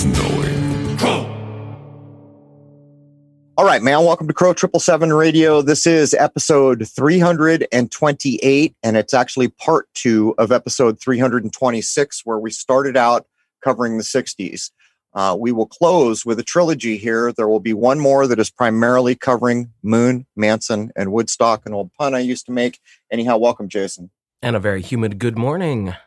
knowing. All right, man. Welcome to Crow 777 Radio. This is episode 328, and it's actually part 2 of episode 326, where we started out covering the 60s. We will close with a trilogy here. There will be one more that is primarily covering Moon, Manson, and Woodstock, an old pun I used to make. Anyhow, welcome, Jason. And a very humid good morning.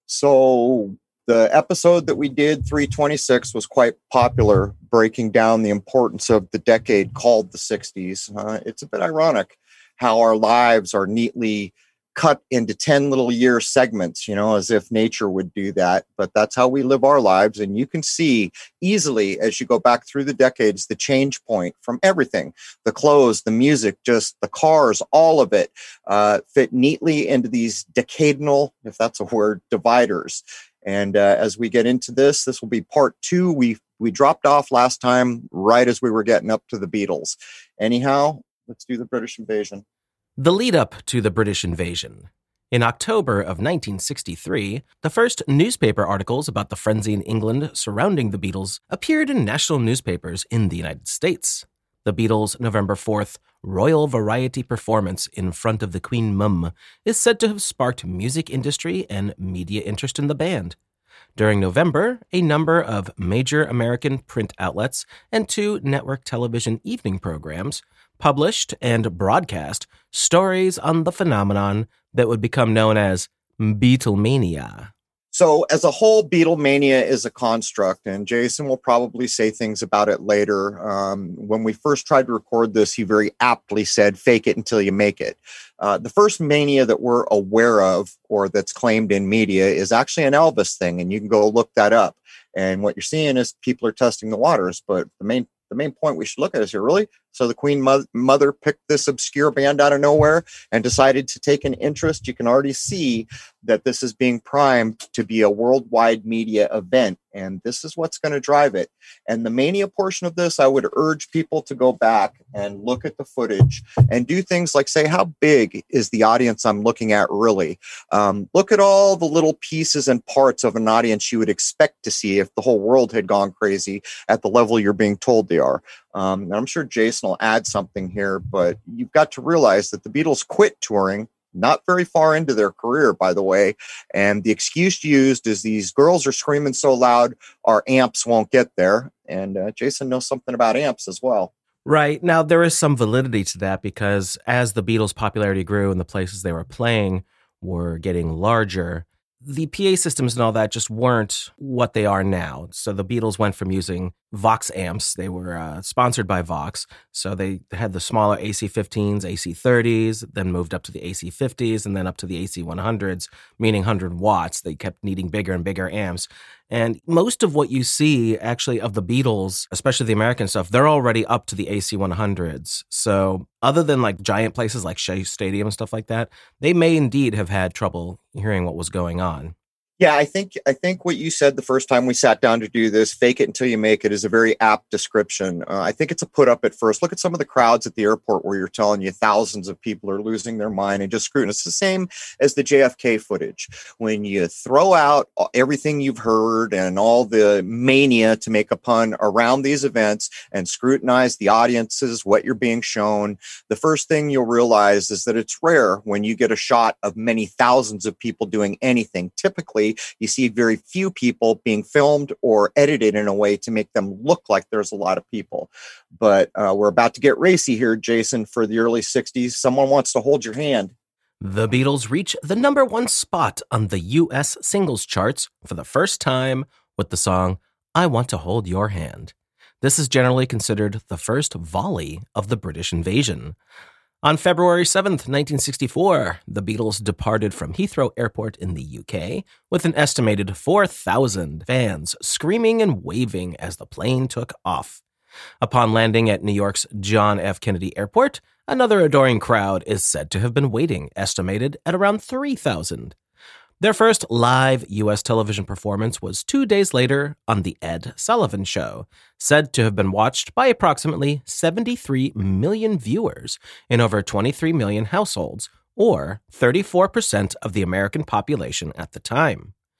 So the episode that we did, 326, was quite popular, breaking down the importance of the decade called the 60s. It's a bit ironic how our lives are neatly cut into 10 little year segments, as if nature would do that. But that's how we live our lives. And you can see easily as you go back through the decades, the change point from everything, the clothes, the music, just the cars, all of it fit neatly into these decadal, if that's a word, dividers. And as we get into this will be part 2. We dropped off last time right as we were getting up to the Beatles. Anyhow, let's do the British invasion. The lead-up to the British invasion. In October of 1963, the first newspaper articles about the frenzy in England surrounding the Beatles appeared in national newspapers in the United States. The Beatles' November 4th Royal Variety performance in front of the Queen Mum is said to have sparked music industry and media interest in the band. During November, a number of major American print outlets and 2 network television evening programs published and broadcast stories on the phenomenon that would become known as Beatlemania. So as a whole, Beatlemania is a construct, and Jason will probably say things about it later. When we first tried to record this, he very aptly said, fake it until you make it. The first mania that we're aware of, or that's claimed in media, is actually an Elvis thing, and you can go look that up. And what you're seeing is people are testing the waters, but the main point we should look at is here, really? So the Queen Mother picked this obscure band out of nowhere and decided to take an interest. You can already see that this is being primed to be a worldwide media event, and this is what's going to drive it. And the mania portion of this, I would urge people to go back and look at the footage and do things like say, how big is the audience I'm looking at really? Look at all the little pieces and parts of an audience you would expect to see if the whole world had gone crazy at the level you're being told they are. And I'm sure Jason will add something here, but you've got to realize that the Beatles quit touring not very far into their career, by the way. And the excuse used is these girls are screaming so loud, our amps won't get there. And Jason knows something about amps as well. Right. Now, there is some validity to that because as the Beatles' popularity grew and the places they were playing were getting larger, the PA systems and all that just weren't what they are now. So the Beatles went from using Vox amps. They were sponsored by Vox. So they had the smaller AC-15s, AC-30s, then moved up to the AC-50s, and then up to the AC-100s, meaning 100 watts. They kept needing bigger and bigger amps. And most of what you see, actually, of the Beatles, especially the American stuff, they're already up to the AC-100s. So other than like giant places like Shea Stadium and stuff like that, they may indeed have had trouble hearing what was going on. Yeah, I think what you said the first time we sat down to do this, fake it until you make it, is a very apt description. I think it's a put up at first. Look at some of the crowds at the airport where you're telling you thousands of people are losing their mind and just screwing. It's the same as the JFK footage. When you throw out everything you've heard and all the mania, to make a pun, around these events and scrutinize the audiences, what you're being shown, the first thing you'll realize is that it's rare when you get a shot of many thousands of people doing anything. Typically, you see very few people being filmed or edited in a way to make them look like there's a lot of people. But we're about to get racy here, Jason, for the early 60s. Someone wants to hold your hand. The Beatles reach the number 1 spot on the U.S. singles charts for the first time with the song, I Want to Hold Your Hand. This is generally considered the first volley of the British invasion. On February 7th, 1964, the Beatles departed from Heathrow Airport in the UK with an estimated 4,000 fans screaming and waving as the plane took off. Upon landing at New York's John F. Kennedy Airport, another adoring crowd is said to have been waiting, estimated at around 3,000. Their first live U.S. television performance was 2 days later on The Ed Sullivan Show, said to have been watched by approximately 73 million viewers in over 23 million households, or 34% of the American population at the time.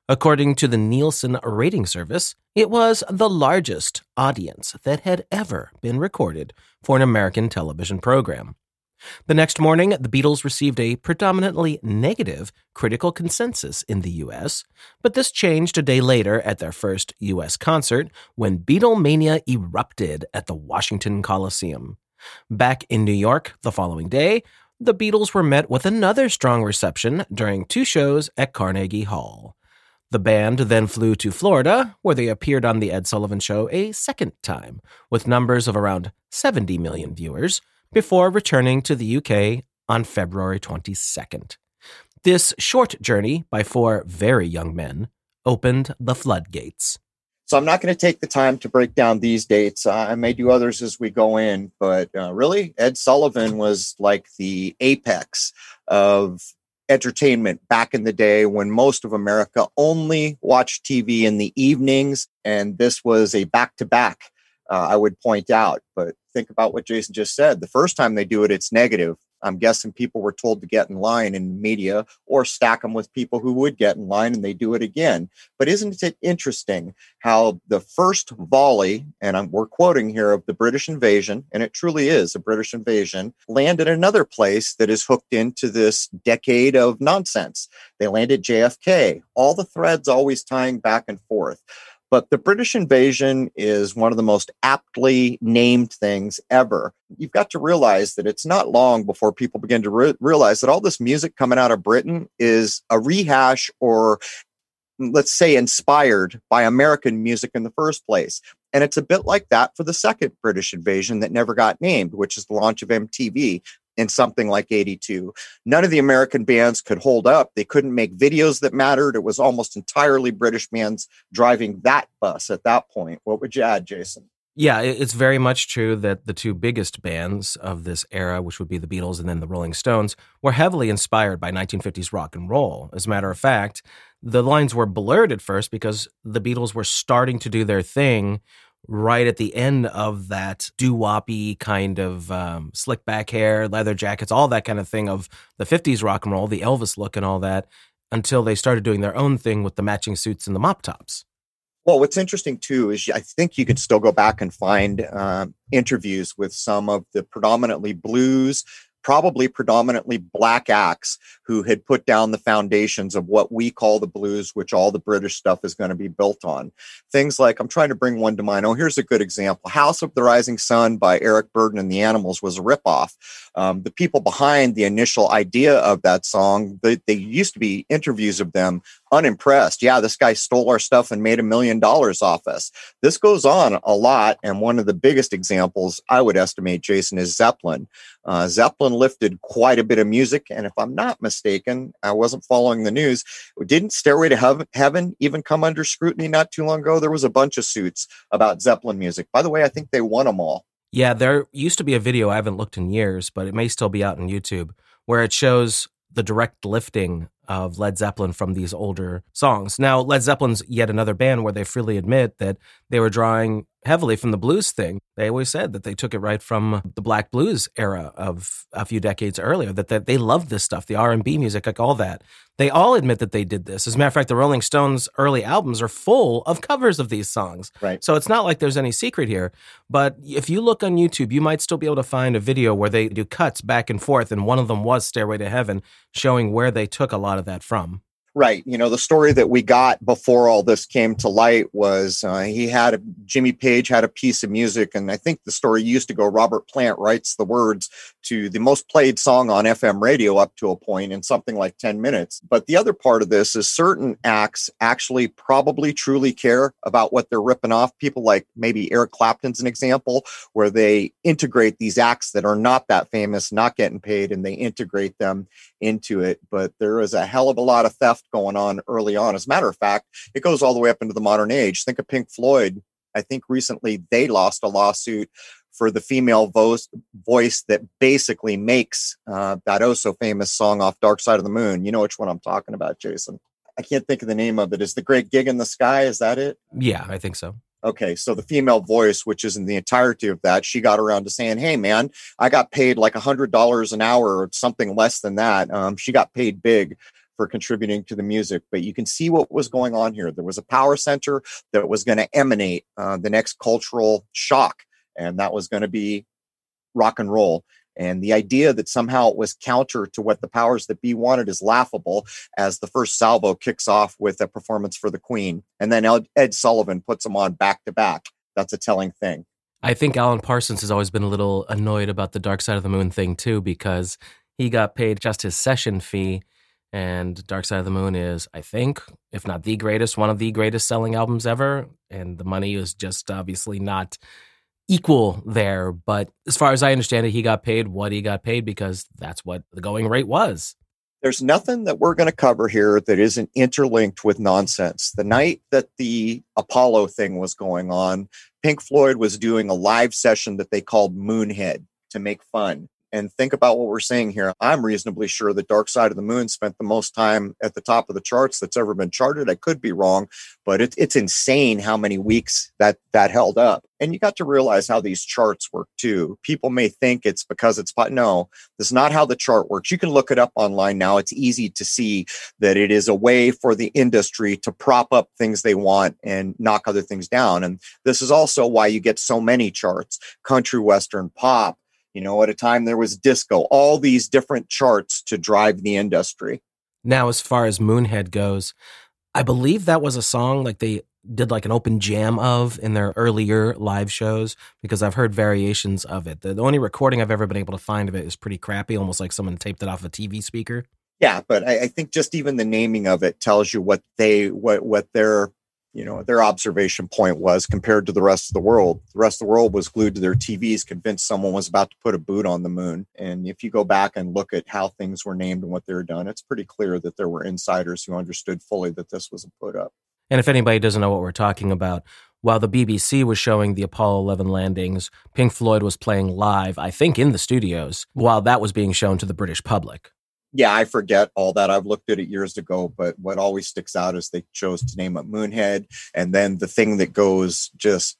According to the Nielsen rating service, it was the largest audience that had ever been recorded for an American television program. The next morning, the Beatles received a predominantly negative critical consensus in the U.S., but this changed a day later at their first U.S. concert when Beatlemania erupted at the Washington Coliseum. Back in New York the following day, the Beatles were met with another strong reception during 2 shows at Carnegie Hall. The band then flew to Florida, where they appeared on The Ed Sullivan Show a second time, with numbers of around 70 million viewers, before returning to the UK on February 22nd. This short journey by 4 very young men opened the floodgates. So I'm not going to take the time to break down these dates. I may do others as we go in, but really, Ed Sullivan was like the apex of entertainment back in the day when most of America only watched TV in the evenings, and this was a back-to-back, I would point out. But think about what Jason just said. The first time they do it, it's negative. I'm guessing people were told to get in line in the media or stack them with people who would get in line, and they do it again. But isn't it interesting how the first volley, and we're quoting here, of the British invasion, and it truly is a British invasion, landed another place that is hooked into this decade of nonsense. They landed JFK, all the threads always tying back and forth. But the British invasion is one of the most aptly named things ever. You've got to realize that it's not long before people begin to realize that all this music coming out of Britain is a rehash or, let's say, inspired by American music in the first place. And it's a bit like that for the second British invasion that never got named, which is the launch of MTV in something like 82. None of the American bands could hold up. They couldn't make videos that mattered. It was almost entirely British bands driving that bus at that point. What would you add, Jason? Yeah, it's very much true that the 2 biggest bands of this era, which would be the Beatles and then the Rolling Stones, were heavily inspired by 1950s rock and roll. As a matter of fact, the lines were blurred at first because the Beatles were starting to do their thing right at the end of that doo-woppy kind of slick back hair, leather jackets, all that kind of thing of the 50s rock and roll, the Elvis look and all that, until they started doing their own thing with the matching suits and the mop tops. Well, what's interesting, too, is I think you can still go back and find interviews with some of the predominantly blues, probably predominantly black acts who had put down the foundations of what we call the blues, which all the British stuff is going to be built on. Things like, I'm trying to bring one to mind. Oh, here's a good example. House of the Rising Sun by Eric Burdon and the Animals was a ripoff. The people behind the initial idea of that song, they used to be interviews of them unimpressed. Yeah, this guy stole our stuff and made $1 million off us. This goes on a lot. And one of the biggest examples I would estimate, Jason, is Zeppelin. Zeppelin lifted quite a bit of music. And if I'm not mistaken, I wasn't following the news. Didn't Stairway to Heaven even come under scrutiny not too long ago? There was a bunch of suits about Zeppelin music. By the way, I think they won them all. Yeah, there used to be a video, I haven't looked in years, but it may still be out on YouTube, where it shows the direct lifting of Led Zeppelin from these older songs. Now, Led Zeppelin's yet another band where they freely admit that they were drawing heavily from the blues thing. They always said that they took it right from the black blues era of a few decades earlier, that they loved this stuff, the R&B music, like all that. They all admit that they did this. As a matter of fact, the Rolling Stones' early albums are full of covers of these songs. Right. So it's not like there's any secret here. But if you look on YouTube, you might still be able to find a video where they do cuts back and forth, and one of them was Stairway to Heaven, showing where they took a lot of that from. Right. You know, the story that we got before all this came to light was Jimmy Page had a piece of music. And I think the story used to go, Robert Plant writes the words to the most played song on FM radio up to a point in something like 10 minutes. But the other part of this is certain acts actually probably truly care about what they're ripping off. People like maybe Eric Clapton's an example, where they integrate these acts that are not that famous, not getting paid, and they integrate them into it. But there is a hell of a lot of theft going on early on. As a matter of fact, it goes all the way up into the modern age. Think of Pink Floyd. I think recently they lost a lawsuit for the female voice that basically makes that oh so famous song off Dark Side of the Moon. You know which one I'm talking about, Jason. I can't think of the name of it. Is The Great Gig in the Sky? Is that it? Yeah, I think so. Okay, so the female voice, which is in the entirety of that, she got around to saying, hey, man, I got paid like $100 an hour or something less than that. She got paid big for contributing to the music, but you can see what was going on here. There was a power center that was going to emanate the next cultural shock, and that was going to be rock and roll. And the idea that somehow it was counter to what the powers that be wanted is laughable, as the first salvo kicks off with a performance for the Queen. And then Ed Sullivan puts them on back to back. That's a telling thing. I think Alan Parsons has always been a little annoyed about the Dark Side of the Moon thing, too, because he got paid just his session fee. And Dark Side of the Moon is, I think, if not the greatest, one of the greatest selling albums ever. And the money is just obviously not equal there. But as far as I understand it, he got paid what he got paid because that's what the going rate was. There's nothing that we're going to cover here that isn't interlinked with nonsense. The night that the Apollo thing was going on, Pink Floyd was doing a live session that they called Moonhead to make fun. And think about what we're saying here. I'm reasonably sure that Dark Side of the Moon spent the most time at the top of the charts that's ever been charted. I could be wrong, but it's insane how many weeks that held up. And you got to realize how these charts work too. People may think it's because it's no, that's not how the chart works. You can look it up online now. It's easy to see that it is a way for the industry to prop up things they want and knock other things down. And this is also why you get so many charts: country, western, pop. At a time there was disco, all these different charts to drive the industry. Now, as far as Moonhead goes, I believe that was a song like they did like an open jam of in their earlier live shows, because I've heard variations of it. The only recording I've ever been able to find of it is pretty crappy, almost like someone taped it off a TV speaker. Yeah, but I think just even the naming of it tells you what their observation point was compared to the rest of the world. The rest of the world was glued to their TVs, convinced someone was about to put a boot on the moon. And if you go back and look at how things were named and what they were done, it's pretty clear that there were insiders who understood fully that this was a put up. And if anybody doesn't know what we're talking about, while the BBC was showing the Apollo 11 landings, Pink Floyd was playing live, I think in the studios, while that was being shown to the British public. Yeah, I forget all that. I've looked at it years ago, but what always sticks out is they chose to name it Moonhead. And then the thing that goes just,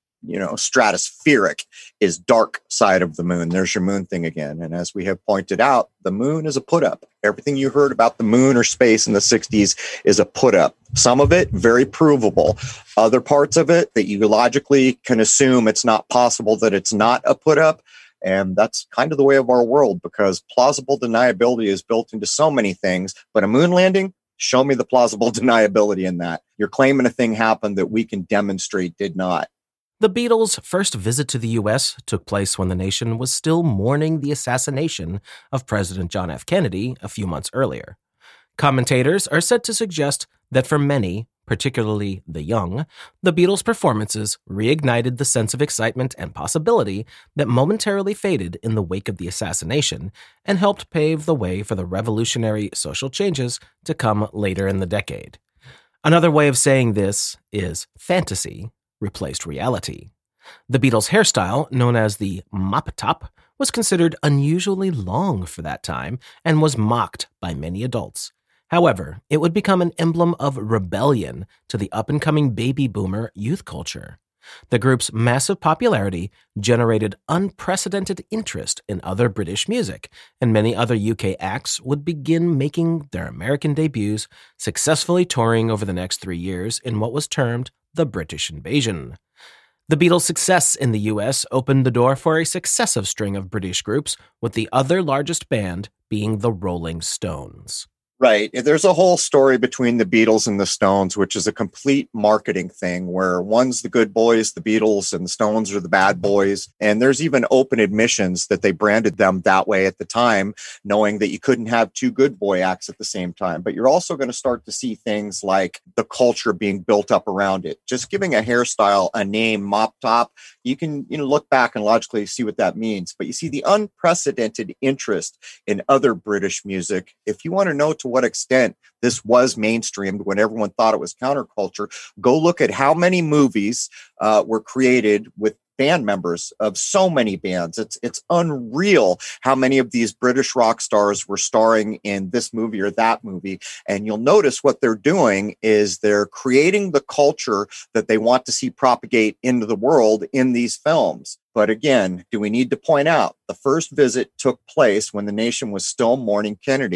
stratospheric is Dark Side of the Moon. There's your moon thing again. And as we have pointed out, the moon is a put up. Everything you heard about the moon or space in the 60s is a put up. Some of it very provable. Other parts of it that you logically can assume it's not possible that it's not a put up. And that's kind of the way of our world, because plausible deniability is built into so many things. But a moon landing, show me the plausible deniability in that. You're claiming a thing happened that we can demonstrate did not. The Beatles' first visit to the U.S. took place when the nation was still mourning the assassination of President John F. Kennedy a few months earlier. Commentators are said to suggest that for many, particularly the young, the Beatles' performances reignited the sense of excitement and possibility that momentarily faded in the wake of the assassination and helped pave the way for the revolutionary social changes to come later in the decade. Another way of saying this is fantasy replaced reality. The Beatles' hairstyle, known as the mop top, was considered unusually long for that time and was mocked by many adults. However, it would become an emblem of rebellion to the up-and-coming baby boomer youth culture. The group's massive popularity generated unprecedented interest in other British music, and many other UK acts would begin making their American debuts, successfully touring over the next 3 years in what was termed the British Invasion. The Beatles' success in the US opened the door for a successive string of British groups, with the other largest band being the Rolling Stones. Right. There's a whole story between the Beatles and the Stones, which is a complete marketing thing where one's the good boys, the Beatles, and the Stones are the bad boys. And there's even open admissions that they branded them that way at the time, knowing that you couldn't have two good boy acts at the same time. But you're also going to start to see things like the culture being built up around it. Just giving a hairstyle a name, mop top, you can look back and logically see what that means. But you see the unprecedented interest in other British music. If you want to know to what extent this was mainstreamed when everyone thought it was counterculture, go look at how many movies were created with band members of so many bands. It's unreal how many of these British rock stars were starring in this movie or that movie. And you'll notice what they're doing is they're creating the culture that they want to see propagate into the world in these films. But again, do we need to point out the first visit took place when the nation was still mourning Kennedy?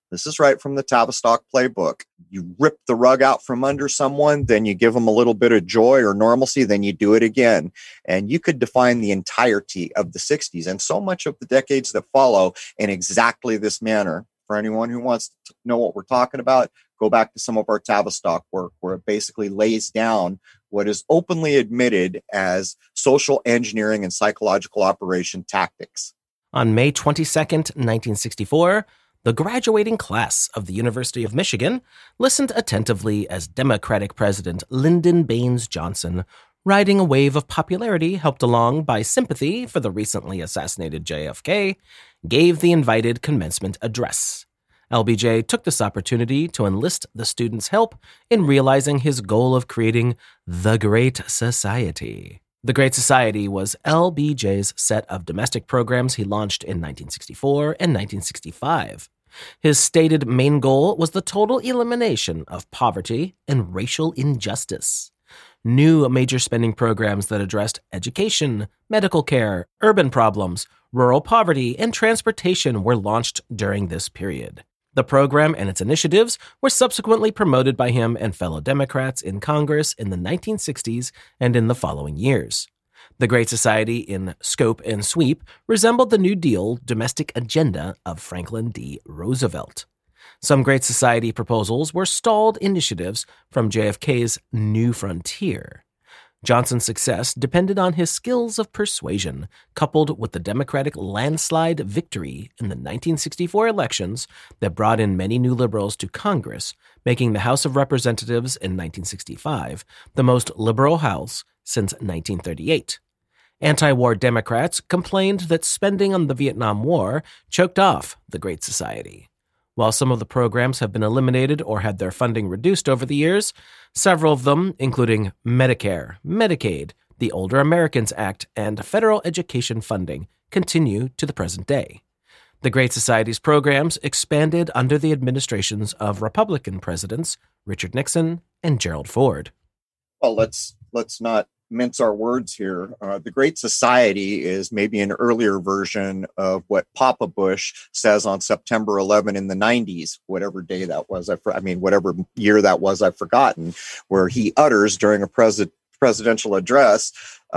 This is right from the Tavistock playbook. You rip the rug out from under someone, then you give them a little bit of joy or normalcy, then you do it again. And you could define the entirety of the 60s and so much of the decades that follow in exactly this manner. For anyone who wants to know what we're talking about, go back to some of our Tavistock work, where it basically lays down what is openly admitted as social engineering and psychological operation tactics. On May 22nd, 1964, the graduating class of the University of Michigan listened attentively as Democratic President Lyndon Baines Johnson, riding a wave of popularity helped along by sympathy for the recently assassinated JFK, gave the invited commencement address. LBJ took this opportunity to enlist the students' help in realizing his goal of creating the Great Society. The Great Society was LBJ's set of domestic programs he launched in 1964 and 1965. His stated main goal was the total elimination of poverty and racial injustice. New major spending programs that addressed education, medical care, urban problems, rural poverty, and transportation were launched during this period. The program and its initiatives were subsequently promoted by him and fellow Democrats in Congress in the 1960s and in the following years. The Great Society, in scope and sweep, resembled the New Deal domestic agenda of Franklin D. Roosevelt. Some Great Society proposals were stalled initiatives from JFK's New Frontier. Johnson's success depended on his skills of persuasion, coupled with the Democratic landslide victory in the 1964 elections that brought in many new liberals to Congress, making the House of Representatives in 1965 the most liberal House since 1938. Anti-war Democrats complained that spending on the Vietnam War choked off the Great Society. While some of the programs have been eliminated or had their funding reduced over the years, several of them, including Medicare, Medicaid, the Older Americans Act, and federal education funding, continue to the present day. The Great Society's programs expanded under the administrations of Republican presidents Richard Nixon and Gerald Ford. Well, let's not mince our words here. The Great Society is maybe an earlier version of what Papa Bush says on September 11 in the 90s, whatever day that was. Whatever year that was, I've forgotten, where he utters during a presidential address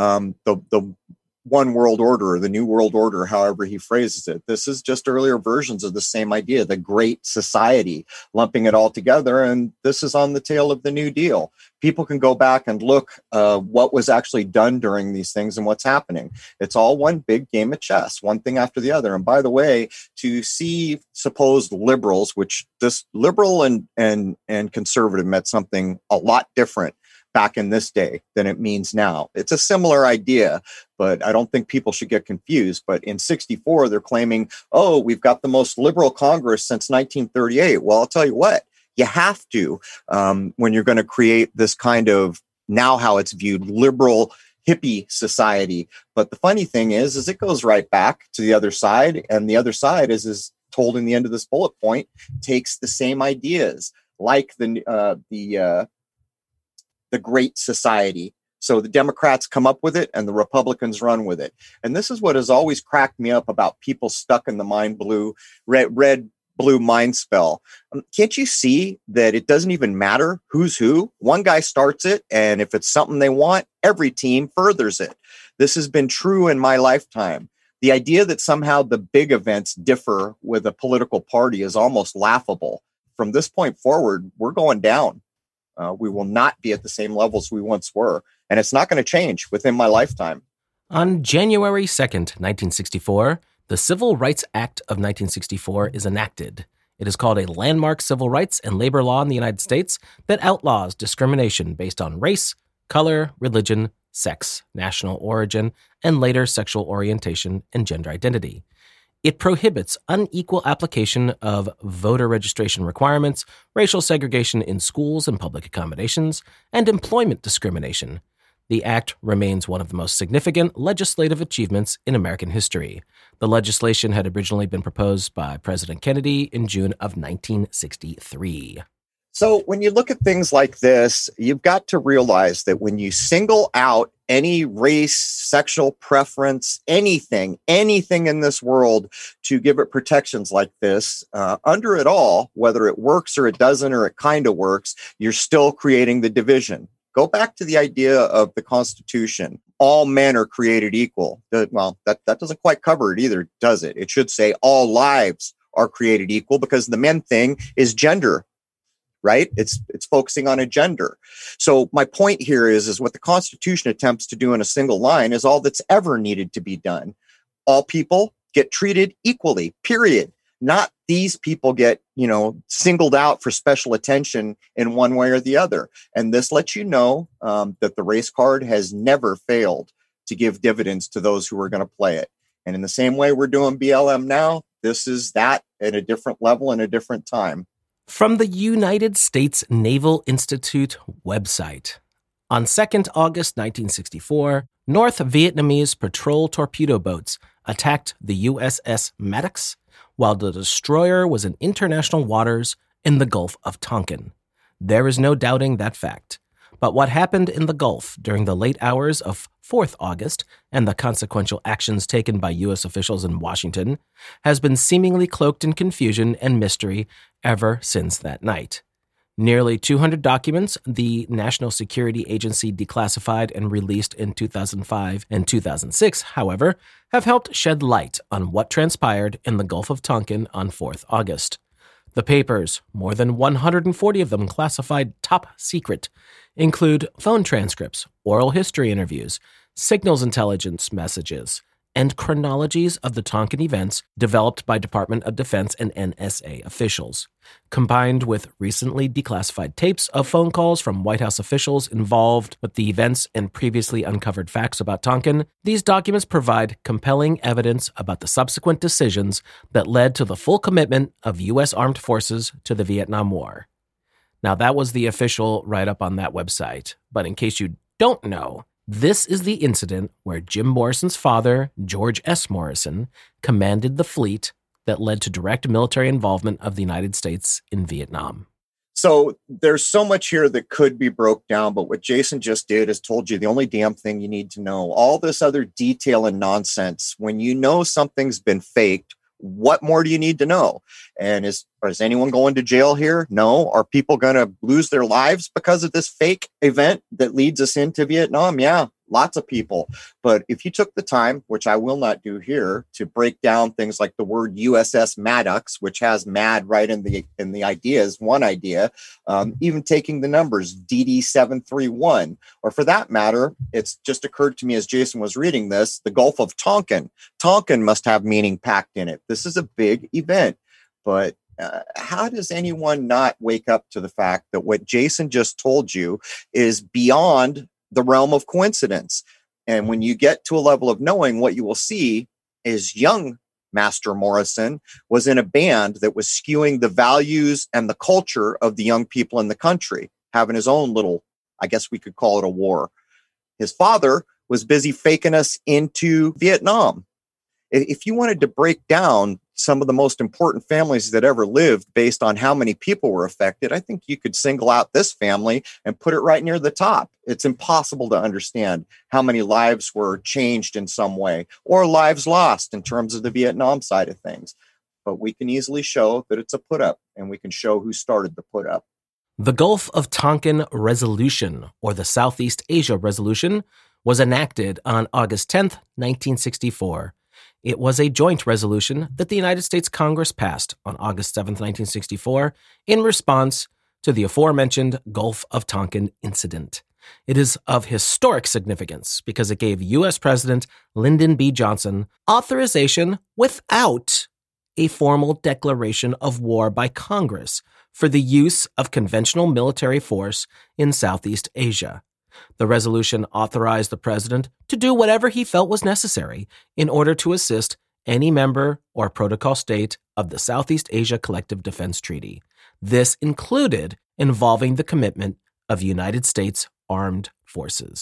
the one world order, or the new world order, however he phrases it. This is just earlier versions of the same idea, the Great Society, lumping it all together. And this is on the tail of the New Deal. People can go back and look what was actually done during these things and what's happening. It's all one big game of chess, one thing after the other. And by the way, to see supposed liberals, which this liberal and conservative meant something a lot different back in this day than it means now. It's a similar idea, but I don't think people should get confused. But in 64, they're claiming, oh, we've got the most liberal Congress since 1938. Well, I'll tell you what, you have to when you're going to create this kind of, now how it's viewed, liberal hippie society. But the funny thing is it goes right back to the other side. And the other side, is told in the end of this bullet point, takes the same ideas, like the Great Society. So the Democrats come up with it and the Republicans run with it. And this is what has always cracked me up about people stuck in the red blue mind spell. Can't you see that it doesn't even matter who's who? One guy starts it, and if it's something they want, every team furthers it. This has been true in my lifetime. The idea that somehow the big events differ with a political party is almost laughable. From this point forward, we're going down. We will not be at the same levels we once were, and it's not going to change within my lifetime. On January 2nd, 1964, the Civil Rights Act of 1964 is enacted. It is called a landmark civil rights and labor law in the United States that outlaws discrimination based on race, color, religion, sex, national origin, and later sexual orientation and gender identity. It prohibits unequal application of voter registration requirements, racial segregation in schools and public accommodations, and employment discrimination. The act remains one of the most significant legislative achievements in American history. The legislation had originally been proposed by President Kennedy in June of 1963. So when you look at things like this, you've got to realize that when you single out any race, sexual preference, anything in this world to give it protections like this, under it all, whether it works or it doesn't, or it kind of works, you're still creating the division. Go back to the idea of the Constitution. All men are created equal. Well, that doesn't quite cover it either, does it? It should say all lives are created equal, because the men thing is gender, right? It's focusing on a gender. So my point here is what the Constitution attempts to do in a single line is all that's ever needed to be done. All people get treated equally, period. Not these people get, singled out for special attention in one way or the other. And this lets you know that the race card has never failed to give dividends to those who are going to play it. And in the same way we're doing BLM now, this is that at a different level and a different time. From the United States Naval Institute website. On 2nd August 1964, North Vietnamese patrol torpedo boats attacked the USS Maddox while the destroyer was in international waters in the Gulf of Tonkin. There is no doubting that fact. But what happened in the Gulf during the late hours of 4th August and the consequential actions taken by U.S. officials in Washington has been seemingly cloaked in confusion and mystery ever since that night. Nearly 200 documents the National Security Agency declassified and released in 2005 and 2006, however, have helped shed light on what transpired in the Gulf of Tonkin on 4th August. The papers, more than 140 of them classified top secret, include phone transcripts, oral history interviews, signals intelligence messages, and chronologies of the Tonkin events developed by Department of Defense and NSA officials. Combined with recently declassified tapes of phone calls from White House officials involved with the events and previously uncovered facts about Tonkin, these documents provide compelling evidence about the subsequent decisions that led to the full commitment of U.S. armed forces to the Vietnam War. Now, that was the official write-up on that website, but in case you don't know, this is the incident where Jim Morrison's father, George S. Morrison, commanded the fleet that led to direct military involvement of the United States in Vietnam. So there's so much here that could be broke down, but what Jason just did is told you the only damn thing you need to know. All this other detail and nonsense, when you know something's been faked, what more do you need to know? And is anyone going to jail here? No. Are people going to lose their lives because of this fake event that leads us into Vietnam? Yeah, lots of people. But if you took the time, which I will not do here, to break down things like the word USS Maddox, which has mad right in the idea is one idea, even taking the numbers DD731, or for that matter, it's just occurred to me as Jason was reading this, the Gulf of Tonkin. Tonkin must have meaning packed in it. This is a big event, but how does anyone not wake up to the fact that what Jason just told you is beyond the realm of coincidence? And when you get to a level of knowing, what you will see is young Master Morrison was in a band that was skewing the values and the culture of the young people in the country, having his own little, I guess we could call it a war. His father was busy faking us into Vietnam. If you wanted to break down some of the most important families that ever lived based on how many people were affected, I think you could single out this family and put it right near the top. It's impossible to understand how many lives were changed in some way or lives lost in terms of the Vietnam side of things. But we can easily show that it's a put-up, and we can show who started the put-up. The Gulf of Tonkin Resolution, or the Southeast Asia Resolution, was enacted on August 10th, 1964. It was a joint resolution that the United States Congress passed on August 7, 1964, in response to the aforementioned Gulf of Tonkin incident. It is of historic significance because it gave U.S. President Lyndon B. Johnson authorization without a formal declaration of war by Congress for the use of conventional military force in Southeast Asia. The resolution authorized the president to do whatever he felt was necessary in order to assist any member or protocol state of the Southeast Asia Collective Defense Treaty. This included involving the commitment of United States armed forces.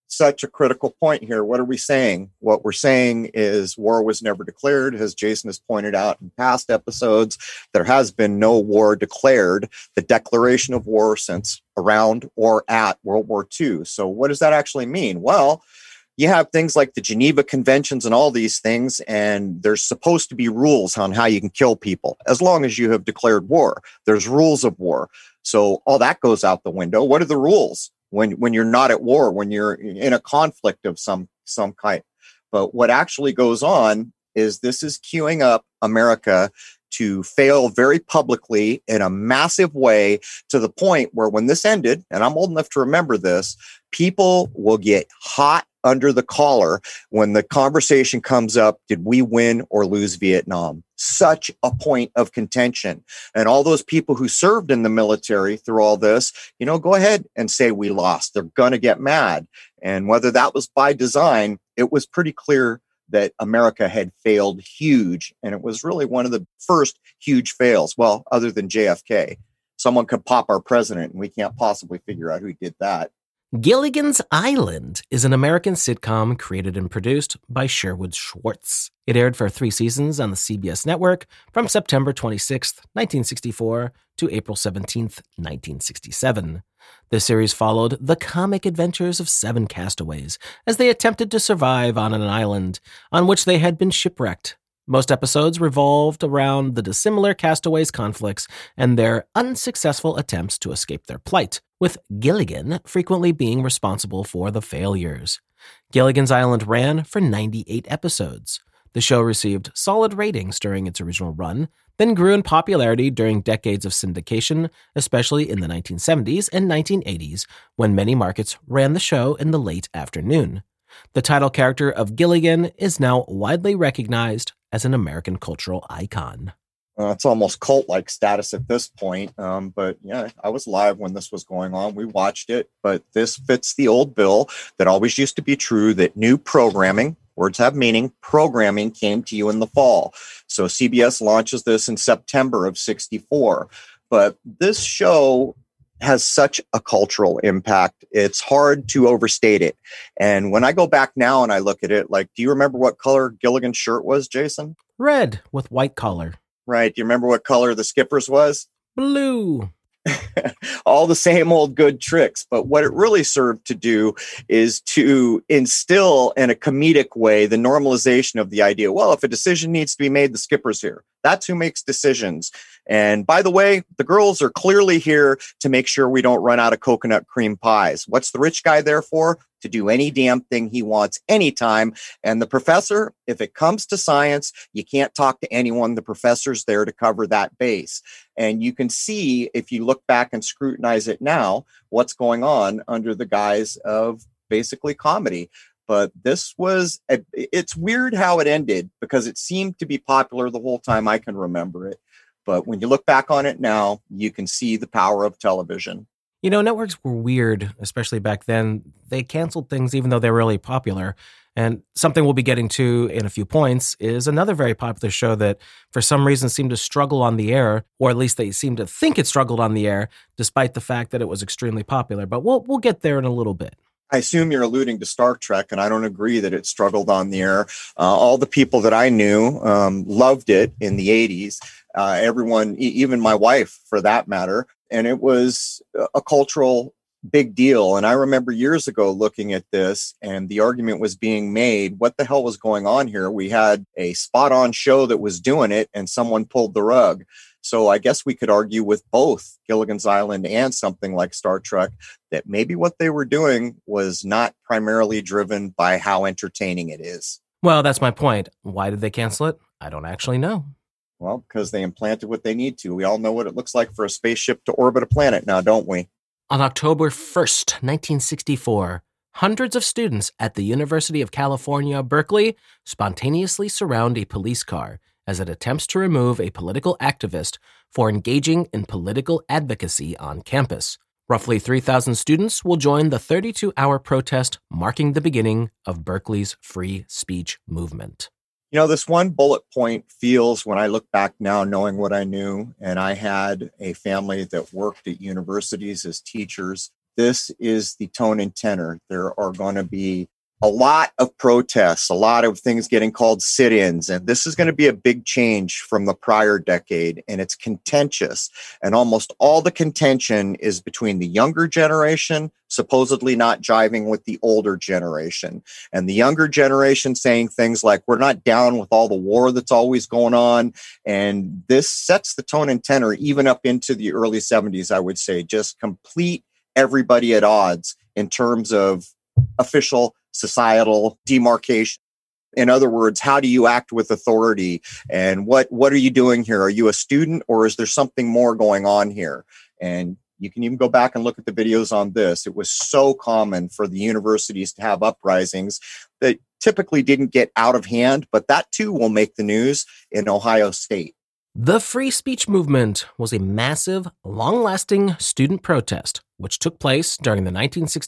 such a critical point here. What are we saying? What we're saying is war was never declared. As Jason has pointed out in past episodes, there has been no war declared, the declaration of war since around or at World War II. So what does that actually mean? Well, you have things like the Geneva Conventions and all these things, and there's supposed to be rules on how you can kill people as long as you have declared war. There's rules of war. So all that goes out the window. What are the rules when you're not at war, when you're in a conflict of some kind? But what actually goes on is this is queuing up America to fail very publicly in a massive way, to the point where when this ended, and I'm old enough to remember this, people will get hot under the collar when the conversation comes up, did we win or lose Vietnam? Such a point of contention. And all those people who served in the military through all this, go ahead and say we lost. They're going to get mad. And whether that was by design, it was pretty clear that America had failed huge. And it was really one of the first huge fails. Well, other than JFK. Someone could pop our president and we can't possibly figure out who did that. Gilligan's Island is an American sitcom created and produced by Sherwood Schwartz. It aired for 3 seasons on the CBS network from September 26, 1964 to April 17, 1967. The series followed the comic adventures of 7 castaways as they attempted to survive on an island on which they had been shipwrecked. Most episodes revolved around the dissimilar castaways' conflicts and their unsuccessful attempts to escape their plight, with Gilligan frequently being responsible for the failures. Gilligan's Island ran for 98 episodes. The show received solid ratings during its original run, then grew in popularity during decades of syndication, especially in the 1970s and 1980s, when many markets ran the show in the late afternoon. The title character of Gilligan is now widely recognized as an American cultural icon. It's almost cult-like status at this point. But yeah, I was live when this was going on. We watched it, but this fits the old bill that always used to be true, that new programming, words have meaning, programming came to you in the fall. So CBS launches this in September of 64. But this show has such a cultural impact. It's hard to overstate it. And when I go back now and I look at it, do you remember what color Gilligan's shirt was, Jason? Red with white collar. Right. Do you remember what color the skipper's was? Blue. All the same old good tricks. But what it really served to do is to instill in a comedic way the normalization of the idea. Well, if a decision needs to be made, the skipper's here. That's who makes decisions. And by the way, the girls are clearly here to make sure we don't run out of coconut cream pies. What's the rich guy there for? To do any damn thing he wants anytime. And the professor, if it comes to science, you can't talk to anyone. The professor's there to cover that base. And you can see, if you look back and scrutinize it now, what's going on under the guise of basically comedy. But it's weird how it ended, because it seemed to be popular the whole time I can remember it. But when you look back on it now, you can see the power of television. Networks were weird, especially back then. They canceled things even though they were really popular. And something we'll be getting to in a few points is another very popular show that for some reason seemed to struggle on the air, or at least they seem to think it struggled on the air, despite the fact that it was extremely popular. But we'll get there in a little bit. I assume you're alluding to Star Trek, and I don't agree that it struggled on the air. All the people that I knew loved it in the 80s. Everyone, even my wife for that matter. And it was a cultural big deal. And I remember years ago looking at this, and the argument was being made, what the hell was going on here? We had a spot on show that was doing it, and someone pulled the rug. So I guess we could argue with both Gilligan's Island and something like Star Trek that maybe what they were doing was not primarily driven by how entertaining it is. Well, that's my point. Why did they cancel it? I don't actually know. Well, because they implanted what they need to. We all know what it looks like for a spaceship to orbit a planet now, don't we? On October 1st, 1964, hundreds of students at the University of California, Berkeley, spontaneously surround a police car as it attempts to remove a political activist for engaging in political advocacy on campus. Roughly 3,000 students will join the 32-hour protest marking the beginning of Berkeley's free speech movement. This one bullet point feels, when I look back now, knowing what I knew, and I had a family that worked at universities as teachers, this is the tone and tenor. There are going to be a lot of protests, a lot of things getting called sit-ins, and this is going to be a big change from the prior decade, and it's contentious. And almost all the contention is between the younger generation, supposedly not jiving with the older generation, and the younger generation saying things like, we're not down with all the war that's always going on. And this sets the tone and tenor even up into the early 70s, I would say, just complete everybody at odds in terms of official societal demarcation. In other words, how do you act with authority? And what are you doing here? Are you a student, or is there something more going on here? And you can even go back and look at the videos on this. It was so common for the universities to have uprisings that typically didn't get out of hand, but that too will make the news in Ohio State. The free speech movement was a massive, long-lasting student protest, which took place during the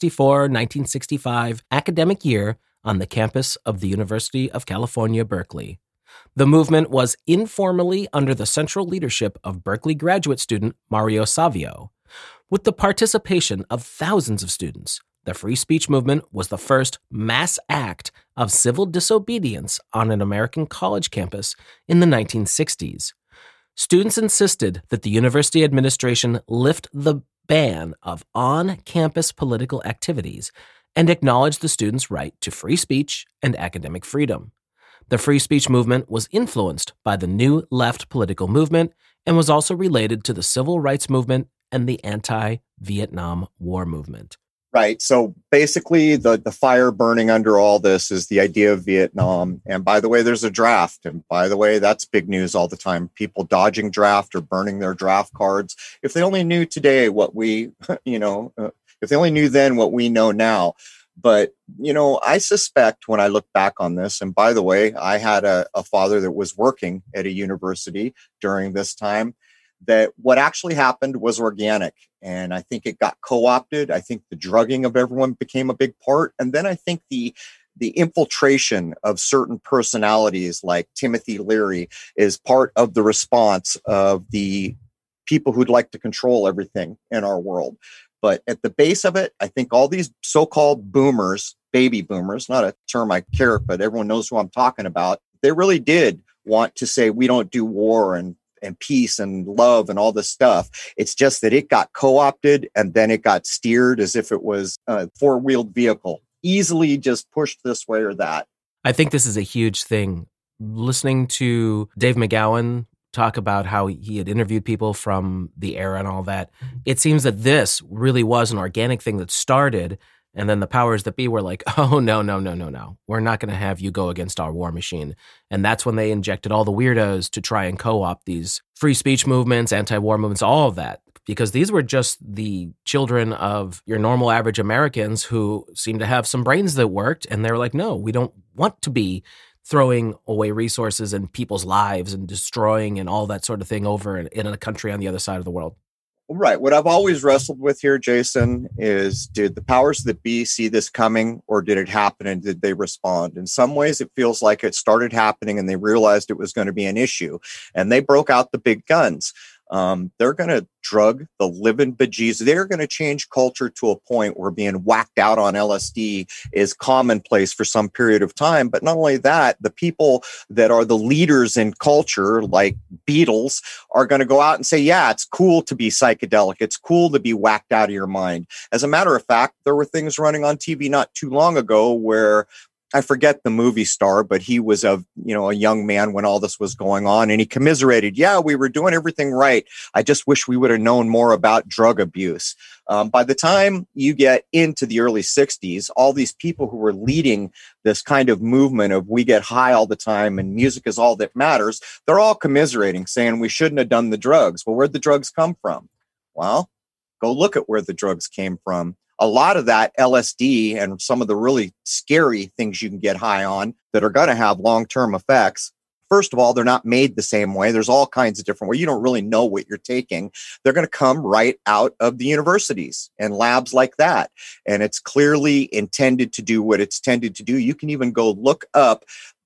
1964-1965 academic year on the campus of the University of California, Berkeley. The movement was informally under the central leadership of Berkeley graduate student Mario Savio. With the participation of thousands of students, the free speech movement was the first mass act of civil disobedience on an American college campus in the 1960s. Students insisted that the university administration lift the ban of on-campus political activities and acknowledge the students' right to free speech and academic freedom. The free speech movement was influenced by the New Left political movement and was also related to the civil rights movement and the anti-Vietnam War movement. Right. So basically, the fire burning under all this is the idea of Vietnam. And by the way, there's a draft. And by the way, that's big news all the time. People dodging draft or burning their draft cards. If they only knew today what we, if they only knew then what we know now. But, I suspect when I look back on this, and by the way, I had a father that was working at a university during this time, that what actually happened was organic. And I think it got co-opted. I think the drugging of everyone became a big part. And then I think the infiltration of certain personalities like Timothy Leary is part of the response of the people who'd like to control everything in our world. But at the base of it, I think all these so-called boomers, baby boomers, not a term I care, but everyone knows who I'm talking about, they really did want to say, we don't do war and peace and love and all this stuff. It's just that it got co-opted and then it got steered as if it was a four-wheeled vehicle, easily just pushed this way or that. I think this is a huge thing. Listening to Dave McGowan talk about how he had interviewed people from the era and all that, it seems that this really was an organic thing that started. And then the powers that be were like, oh, no. We're not going to have you go against our war machine. And that's when they injected all the weirdos to try and co-opt these free speech movements, anti-war movements, all of that. Because these were just the children of your normal average Americans who seemed to have some brains that worked. And they were like, no, we don't want to be throwing away resources and people's lives and destroying and all that sort of thing over in a country on the other side of the world. Right. What I've always wrestled with here, Jason, is did the powers that be see this coming, or did it happen and did they respond? In some ways, it feels like it started happening and they realized it was going to be an issue and they broke out the big guns. They're going to drug the living bejesus. They're going to change culture to a point where being whacked out on LSD is commonplace for some period of time. But not only that, the people that are the leaders in culture, like Beatles, are going to go out and say, yeah, it's cool to be psychedelic. It's cool to be whacked out of your mind. As a matter of fact, there were things running on TV not too long ago where I forget the movie star, but he was a young man when all this was going on, and he commiserated. Yeah, we were doing everything right. I just wish we would have known more about drug abuse. By the time you get into the early 60s, all these people who were leading this kind of movement of we get high all the time and music is all that matters, they're all commiserating, saying we shouldn't have done the drugs. Well, where'd the drugs come from? Well, go look at where the drugs came from. A lot of that LSD and some of the really scary things you can get high on that are going to have long-term effects. First of all, they're not made the same way. There's all kinds of different ways. You don't really know what you're taking. They're going to come right out of the universities and labs like that. And it's clearly intended to do what it's intended to do. You can even go look up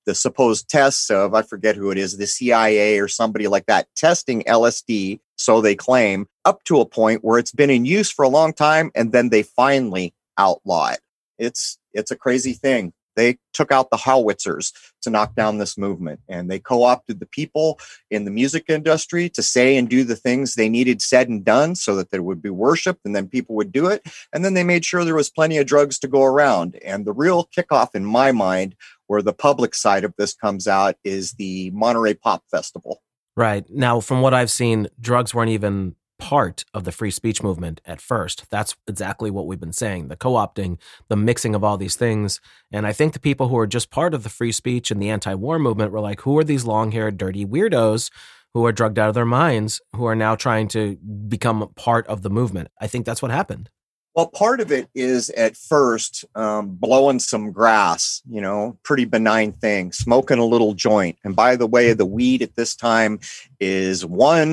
the supposed tests of, I forget who it is, the CIA or somebody like that, testing LSD, so they claim, up to a point where it's been in use for a long time, and then they finally outlaw it. It's a crazy thing. They took out the howitzers to knock down this movement, and they co-opted the people in the music industry to say and do the things they needed said and done so that there would be worship, and then people would do it. And then they made sure there was plenty of drugs to go around. And the real kickoff in my mind, where the public side of this comes out, is the Monterey Pop Festival. Right. Now, from what I've seen, drugs weren't even part of the free speech movement at first. That's exactly what we've been saying, the co-opting, the mixing of all these things. And I think the people who are just part of the free speech and the anti-war movement were like, who are these long-haired, dirty weirdos who are drugged out of their minds, who are now trying to become part of the movement? I think that's what happened. Well, part of it is at first blowing some grass, pretty benign thing, smoking a little joint. And by the way, the weed at this time is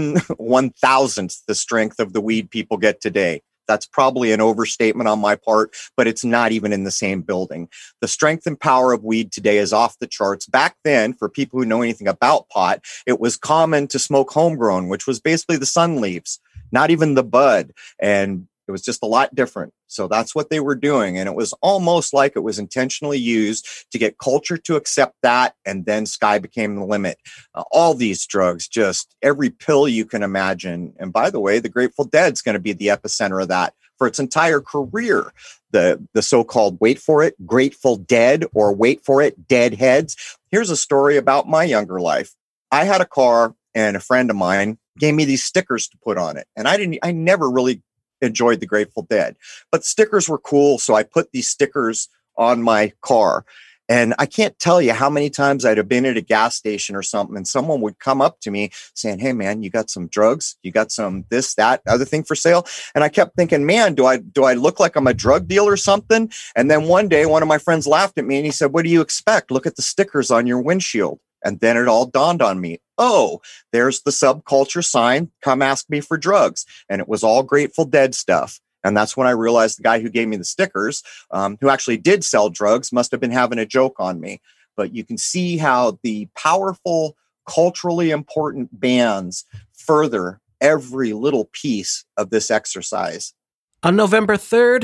1/1000th the strength of the weed people get today. That's probably an overstatement on my part, but it's not even in the same building. The strength and power of weed today is off the charts. Back then, for people who know anything about pot, it was common to smoke homegrown, which was basically the sun leaves, not even the bud. And it was just a lot different. So that's what they were doing. And it was almost like it was intentionally used to get culture to accept that. And then sky became the limit. All these drugs, just every pill you can imagine. And by the way, the Grateful Dead's going to be the epicenter of that for its entire career. The so-called, wait for it, Grateful Dead, or wait for it, Deadheads. Here's a story about my younger life. I had a car, and a friend of mine gave me these stickers to put on it. And I never really enjoyed the Grateful Dead, but stickers were cool. So I put these stickers on my car, and I can't tell you how many times I'd have been at a gas station or something, and someone would come up to me saying, "Hey man, you got some drugs? You got some this, that, other thing for sale?" And I kept thinking, man, do I look like I'm a drug dealer or something? And then one day, one of my friends laughed at me and he said, "What do you expect? Look at the stickers on your windshield." And then it all dawned on me. Oh, there's the subculture sign. Come ask me for drugs. And it was all Grateful Dead stuff. And that's when I realized the guy who gave me the stickers, who actually did sell drugs, must have been having a joke on me. But you can see how the powerful, culturally important bands further every little piece of this exercise. On November 3rd,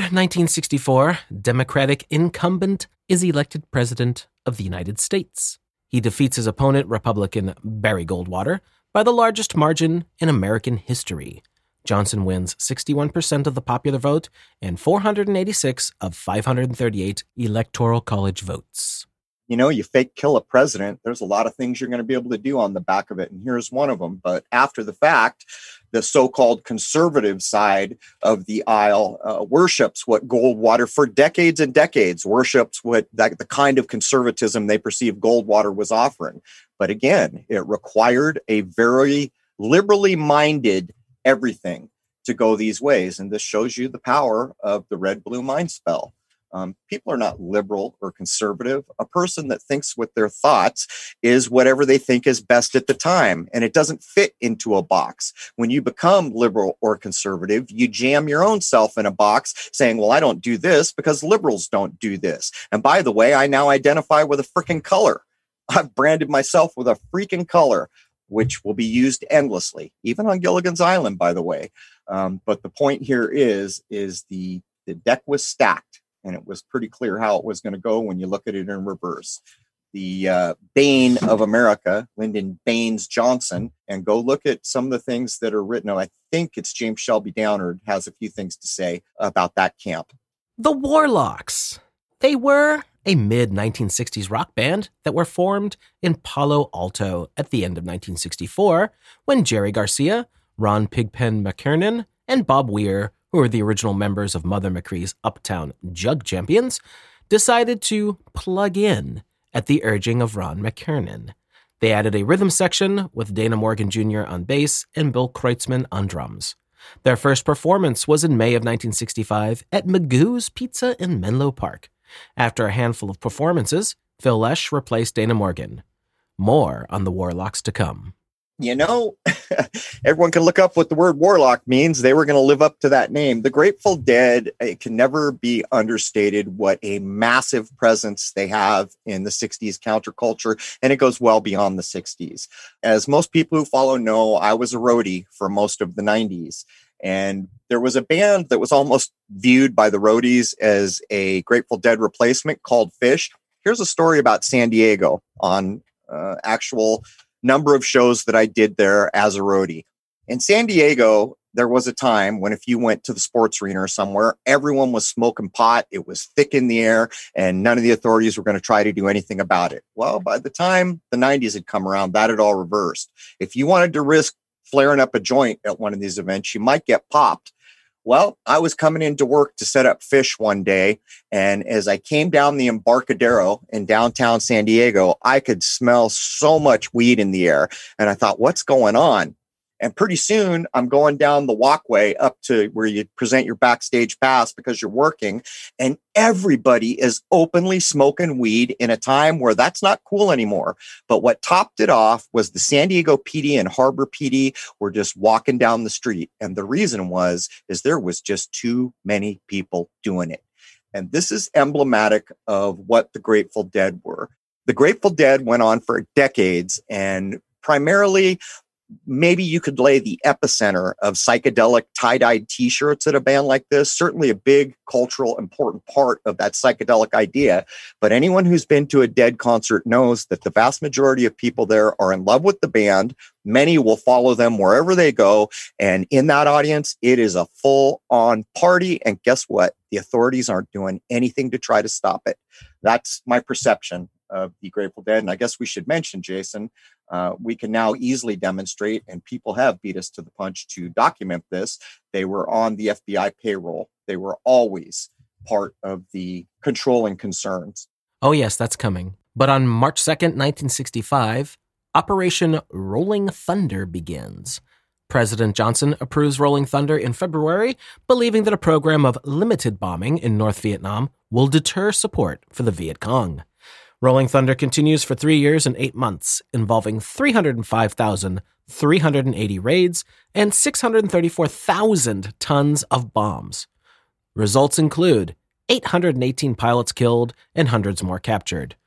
1964, Democratic incumbent is elected president of the United States. He defeats his opponent, Republican Barry Goldwater, by the largest margin in American history. Johnson wins 61% of the popular vote and 486 of 538 Electoral College votes. You fake kill a president, there's a lot of things you're going to be able to do on the back of it. And here's one of them. But after the fact, the so-called conservative side of the aisle worships what Goldwater, for decades and decades, worships what the kind of conservatism they perceive Goldwater was offering. But again, it required a very liberally minded everything to go these ways. And this shows you the power of the red-blue mind spell. People are not liberal or conservative. A person that thinks with their thoughts is whatever they think is best at the time. And it doesn't fit into a box. When you become liberal or conservative, you jam your own self in a box saying, well, I don't do this because liberals don't do this. And by the way, I now identify with a freaking color. I've branded myself with a freaking color, which will be used endlessly, even on Gilligan's Island, by the way. But the point here is the deck was stacked. And it was pretty clear how it was going to go when you look at it in reverse. The Bane of America, Lyndon Baines Johnson, and go look at some of the things that are written. I think it's James Shelby Downard has a few things to say about that camp. The Warlocks. They were a mid-1960s rock band that were formed in Palo Alto at the end of 1964 when Jerry Garcia, Ron Pigpen McKernan, and Bob Weir, who were the original members of Mother McCree's Uptown Jug Champions, decided to plug in at the urging of Ron McKernan. They added a rhythm section with Dana Morgan Jr. on bass and Bill Kreutzmann on drums. Their first performance was in May of 1965 at Magoo's Pizza in Menlo Park. After a handful of performances, Phil Lesh replaced Dana Morgan. More on the Warlocks to come. You know, everyone can look up what the word warlock means. They were going to live up to that name. The Grateful Dead, it can never be understated what a massive presence they have in the 60s counterculture, and it goes well beyond the 60s. As most people who follow know, I was a roadie for most of the 90s. And there was a band that was almost viewed by the roadies as a Grateful Dead replacement called Phish. Here's a story about San Diego on actual number of shows that I did there as a roadie. In San Diego, there was a time when if you went to the sports arena or somewhere, everyone was smoking pot. It was thick in the air, and none of the authorities were going to try to do anything about it. Well, by the time the 90s had come around, that had all reversed. If you wanted to risk flaring up a joint at one of these events, you might get popped. Well, I was coming into work to set up Phish one day, and as I came down the Embarcadero in downtown San Diego, I could smell so much weed in the air, and I thought, what's going on? And pretty soon, I'm going down the walkway up to where you present your backstage pass because you're working, and everybody is openly smoking weed in a time where that's not cool anymore. But what topped it off was the San Diego PD and Harbor PD were just walking down the street. And the reason is there was just too many people doing it. And this is emblematic of what the Grateful Dead were. The Grateful Dead went on for decades, and primarily maybe you could lay the epicenter of psychedelic tie-dyed t-shirts at a band like this. Certainly a big cultural important part of that psychedelic idea. But anyone who's been to a Dead concert knows that the vast majority of people there are in love with the band. Many will follow them wherever they go. And in that audience, it is a full-on party. And guess what? The authorities aren't doing anything to try to stop it. That's my perception of the Grateful Dead. And I guess we should mention, Jason, we can now easily demonstrate, and people have beat us to the punch to document this. They were on the FBI payroll. They were always part of the controlling concerns. Oh, yes, that's coming. But on March 2nd, 1965, Operation Rolling Thunder begins. President Johnson approves Rolling Thunder in February, believing that a program of limited bombing in North Vietnam will deter support for the Viet Cong. Rolling Thunder continues for 3 years and 8 months, involving 305,380 raids and 634,000 tons of bombs. Results include 818 pilots killed and hundreds more captured,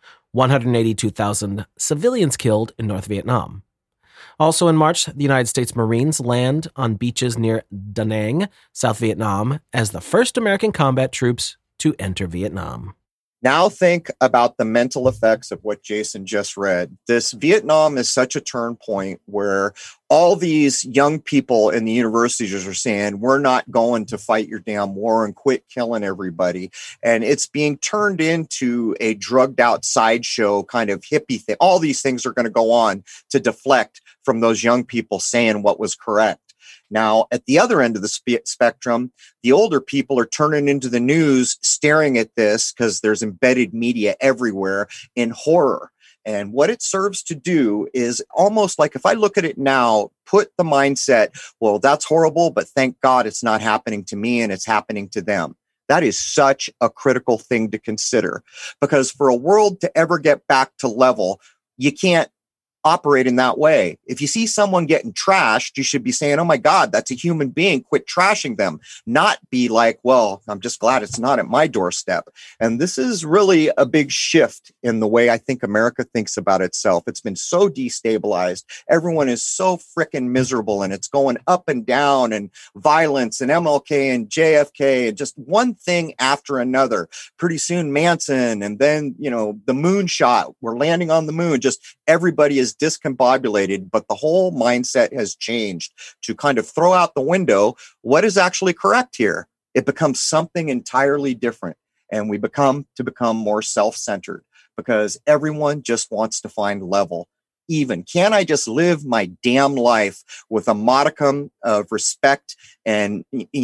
182,000 civilians killed in North Vietnam. Also in March, the United States Marines land on beaches near Da Nang, South Vietnam, as the first American combat troops to enter Vietnam. Now think about the mental effects of what Jason just read. This Vietnam is such a turn point where all these young people in the universities are saying, we're not going to fight your damn war and quit killing everybody. And it's being turned into a drugged out sideshow kind of hippie thing. All these things are going to go on to deflect from those young people saying what was correct. Now, at the other end of the spectrum, the older people are turning into the news, staring at this because there's embedded media everywhere in horror. And what it serves to do is almost like, if I look at it now, put the mindset, well, that's horrible, but thank God it's not happening to me and it's happening to them. That is such a critical thing to consider, because for a world to ever get back to level, you can't operate in that way. If you see someone getting trashed, you should be saying, oh my God, that's a human being. Quit trashing them. Not be like, well, I'm just glad it's not at my doorstep. And this is really a big shift in the way I think America thinks about itself. It's been so destabilized. Everyone is so freaking miserable, and it's going up and down, and violence and MLK and JFK and just one thing after another. Pretty soon Manson, and then, the moon shot. We're landing on the moon. Just everybody is discombobulated, but the whole mindset has changed to kind of throw out the window what is actually correct here. It becomes something entirely different, and we become more self-centered because everyone just wants to find level. Even, can I just live my damn life with a modicum of respect and,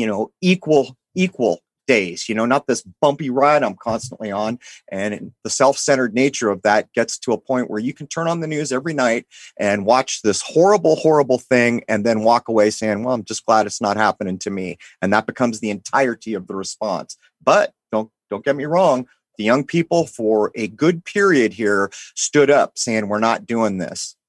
equal days, not this bumpy ride I'm constantly on. And the self-centered nature of that gets to a point where you can turn on the news every night and watch this horrible, horrible thing and then walk away saying, well, I'm just glad it's not happening to me. And that becomes the entirety of the response. But don't get me wrong. The young people for a good period here stood up saying, we're not doing this.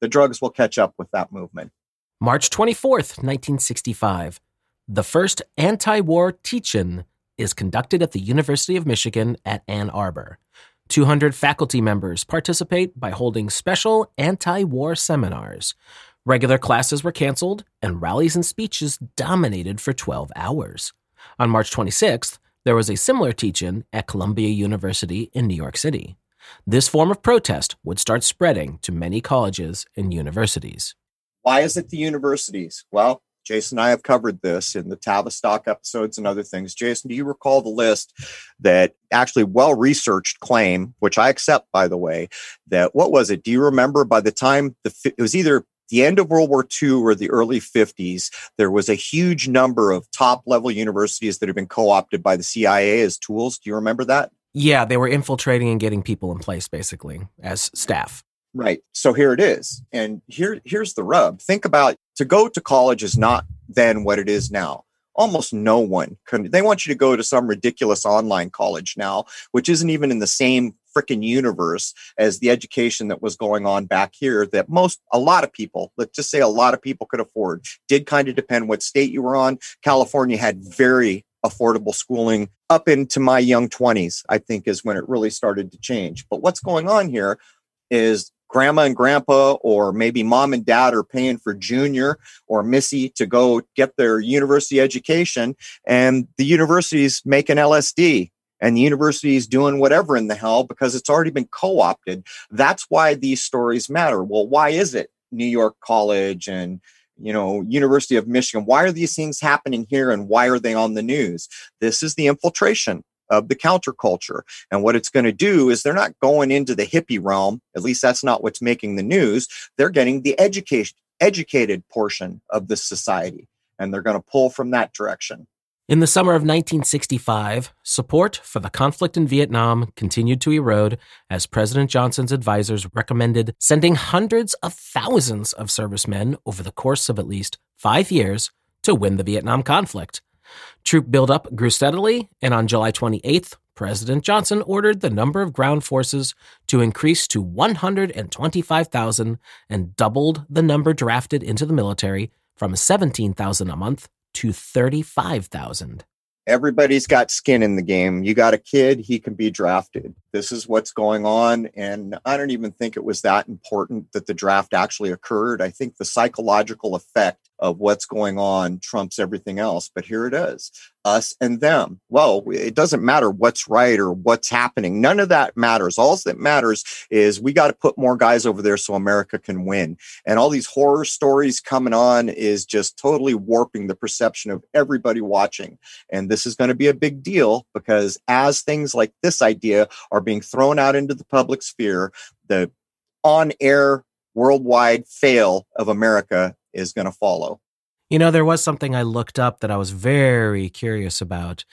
The drugs will catch up with that movement. March 24th, 1965. The first anti-war teach-in is conducted at the University of Michigan at Ann Arbor. 200 faculty members participate by holding special anti-war seminars. Regular classes were canceled, and rallies and speeches dominated for 12 hours. On March 26th, there was a similar teach-in at Columbia University in New York City. This form of protest would start spreading to many colleges and universities. Why is it the universities? Well, Jason and I have covered this in the Tavistock episodes and other things. Jason, do you recall the list that actually well-researched claim, which I accept, by the way, that what was it? Do you remember by the time it was either the end of World War II or the early 50s, there was a huge number of top-level universities that had been co-opted by the CIA as tools. Do you remember that? Yeah, they were infiltrating and getting people in place, basically, as staff. Right. So here it is. And here's the rub. Think about, to go to college is not then what it is now. Almost no one can. They want you to go to some ridiculous online college now, which isn't even in the same freaking universe as the education that was going on back here that a lot of people, let's just say a lot of people could afford. Did kind of depend what state you were on. California had very affordable schooling up into my young 20s, I think, is when it really started to change. But what's going on here is grandma and grandpa, or maybe mom and dad, are paying for Junior or Missy to go get their university education, and the university's making LSD, and the university's doing whatever in the hell because it's already been co-opted. That's why these stories matter. Well, why is it New York College and University of Michigan? Why are these things happening here, and why are they on the news? This is the infiltration of the counterculture. And what it's going to do is they're not going into the hippie realm. At least that's not what's making the news. They're getting the educated portion of the society, and they're going to pull from that direction. In the summer of 1965, support for the conflict in Vietnam continued to erode as President Johnson's advisors recommended sending hundreds of thousands of servicemen over the course of at least 5 years to win the Vietnam conflict. Troop buildup grew steadily, and on July 28th, President Johnson ordered the number of ground forces to increase to 125,000 and doubled the number drafted into the military from 17,000 a month to 35,000. Everybody's got skin in the game. You got a kid, he can be drafted. This is what's going on. And I don't even think it was that important that the draft actually occurred. I think the psychological effect of what's going on trumps everything else. But here it is, us and them. Well, it doesn't matter what's right or what's happening. None of that matters. All that matters is we got to put more guys over there so America can win. And all these horror stories coming on is just totally warping the perception of everybody watching. And this is going to be a big deal because as things like this idea are being thrown out into the public sphere, the on-air worldwide fail of America is going to follow. There was something I looked up that I was very curious about.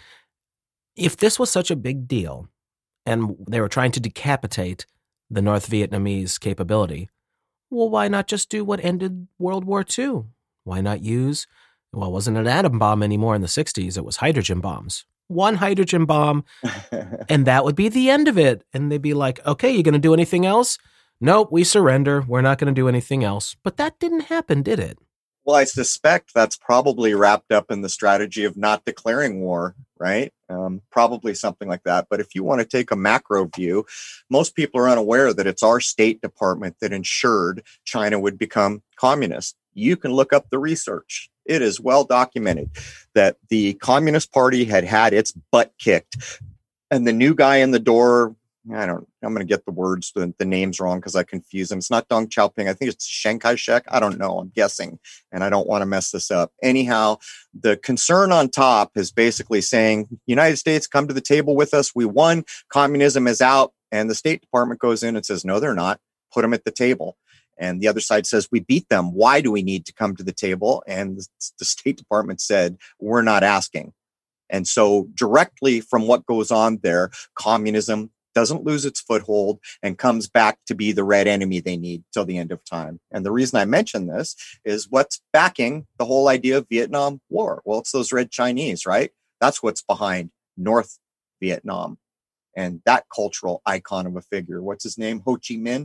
If this was such a big deal and they were trying to decapitate the North Vietnamese capability, well, why not just do what ended World War II? Why not use, it wasn't an atom bomb anymore in the 60s, it was hydrogen bombs. One hydrogen bomb, and that would be the end of it. And they'd be like, okay, you going to do anything else? Nope, we surrender. We're not going to do anything else. But that didn't happen, did it? Well, I suspect that's probably wrapped up in the strategy of not declaring war, right? Probably something like that. But if you want to take a macro view, most people are unaware that it's our State Department that ensured China would become communist. You can look up the research. It is well documented that the Communist Party had its butt kicked. And the new guy in the door, I'm going to get the names wrong because I confuse them. It's not Deng Xiaoping. I think it's Chiang Kai-shek. I don't know. I'm guessing, and I don't want to mess this up. Anyhow, the concern on top is basically saying, United States, come to the table with us. We won. Communism is out. And the State Department goes in and says, no, they're not. Put them at the table. And the other side says, we beat them. Why do we need to come to the table? And the State Department said, we're not asking. And so directly from what goes on there, communism doesn't lose its foothold and comes back to be the red enemy they need till the end of time. And the reason I mention this is what's backing the whole idea of Vietnam War. Well, it's those red Chinese, right? That's what's behind North Vietnam and that cultural icon of a figure. What's his name? Ho Chi Minh.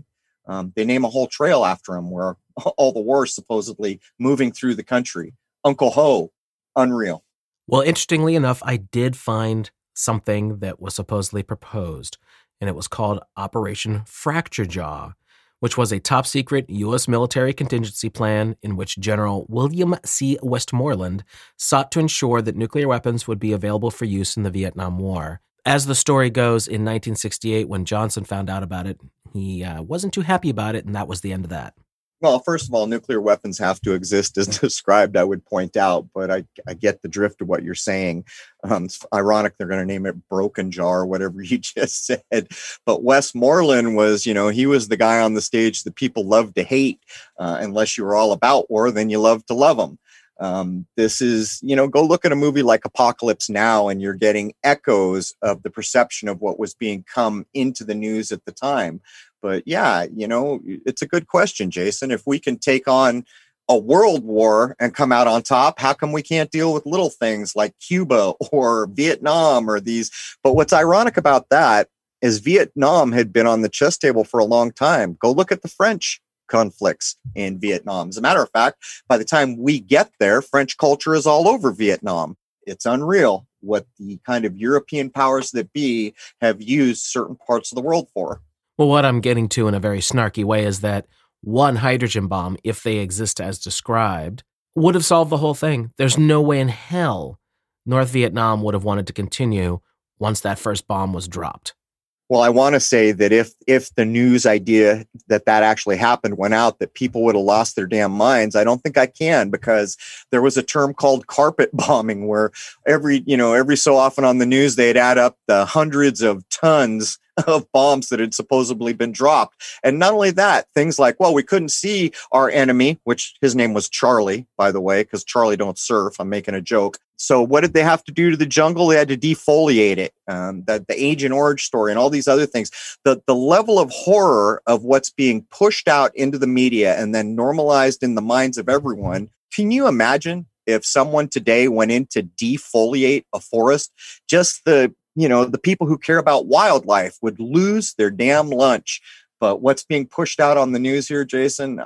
They name a whole trail after him where all the war is supposedly moving through the country. Uncle Ho, unreal. Well, interestingly enough, I did find something that was supposedly proposed, and it was called Operation Fracture Jaw, which was a top-secret U.S. military contingency plan in which General William C. Westmoreland sought to ensure that nuclear weapons would be available for use in the Vietnam War. As the story goes, in 1968, when Johnson found out about it, he wasn't too happy about it, and that was the end of that. Well, first of all, nuclear weapons have to exist as described, I would point out, but I get the drift of what you're saying. It's ironic they're going to name it Broken Jaw or whatever you just said. But Westmoreland was, he was the guy on the stage that people love to hate. Unless you were all about war, then you love to love him. This is, go look at a movie like Apocalypse Now, and you're getting echoes of the perception of what was being come into the news at the time. But yeah, it's a good question, Jason. If we can take on a world war and come out on top, how come we can't deal with little things like Cuba or Vietnam or these? But what's ironic about that is Vietnam had been on the chess table for a long time. Go look at the French conflicts in Vietnam. As a matter of fact, by the time we get there, French culture is all over Vietnam. It's unreal what the kind of European powers that be have used certain parts of the world for. Well, what I'm getting to in a very snarky way is that one hydrogen bomb, if they exist as described, would have solved the whole thing. There's no way in hell North Vietnam would have wanted to continue once that first bomb was dropped. Well, I want to say that if the news idea that actually happened went out, that people would have lost their damn minds. I don't think I can, because there was a term called carpet bombing where every so often on the news, they'd add up the hundreds of tons of bombs that had supposedly been dropped. And not only that, things like, well, we couldn't see our enemy, which his name was Charlie, by the way, because Charlie don't surf. I'm making a joke. So what did they have to do to the jungle? They had to defoliate it. The Agent Orange story and all these other things. The level of horror of what's being pushed out into the media and then normalized in the minds of everyone. Can you imagine if someone today went in to defoliate a forest? Just the people who care about wildlife would lose their damn lunch. But what's being pushed out on the news here, Jason,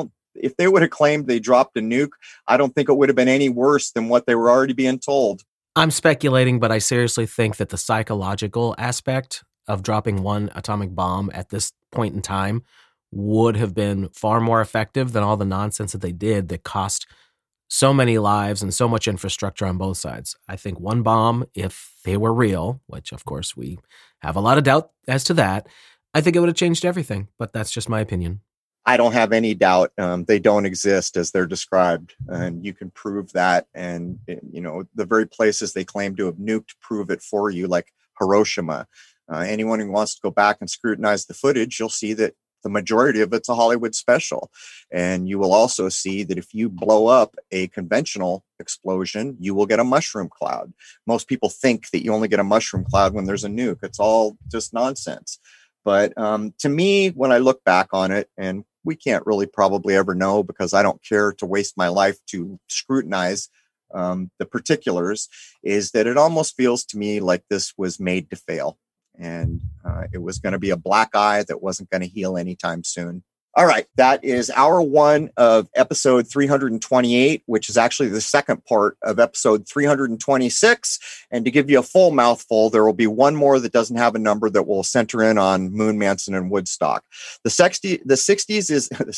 if they would have claimed they dropped a nuke, I don't think it would have been any worse than what they were already being told. I'm speculating, but I seriously think that the psychological aspect of dropping one atomic bomb at this point in time would have been far more effective than all the nonsense that they did that cost so many lives and so much infrastructure on both sides. I think one bomb, if they were real, which of course we have a lot of doubt as to that, I think it would have changed everything, but that's just my opinion. I don't have any doubt they don't exist as they're described, and you can prove that. And, the very places they claim to have nuked prove it for you, like Hiroshima. Anyone who wants to go back and scrutinize the footage, you'll see that the majority of it's a Hollywood special. And you will also see that if you blow up a conventional explosion, you will get a mushroom cloud. Most people think that you only get a mushroom cloud when there's a nuke. It's all just nonsense. But to me, when I look back on it, and we can't really probably ever know because I don't care to waste my life to scrutinize the particulars, is that it almost feels to me like this was made to fail. And it was going to be a black eye that wasn't going to heal anytime soon. All right, that is hour one of episode 328, which is actually the second part of episode 326. And to give you a full mouthful, there will be one more that doesn't have a number that will center in on Moon Manson and Woodstock. The 60s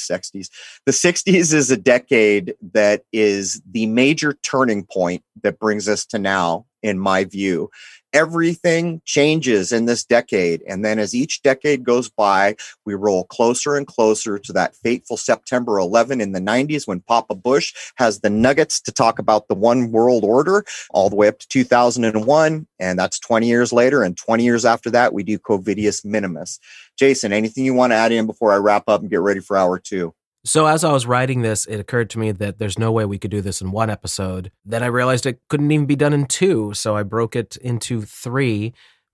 is a decade that is the major turning point that brings us to now, in my view. Everything changes in this decade. And then as each decade goes by, we roll closer and closer to that fateful September 11 in the 90s when Papa Bush has the nuggets to talk about the one world order, all the way up to 2001. And that's 20 years later. And 20 years after that, we do Covidius Minimus. Jason, anything you want to add in before I wrap up and get ready for hour two? So as I was writing this, it occurred to me that there's no way we could do this in one episode. Then I realized it couldn't even be done in two, so I broke it into three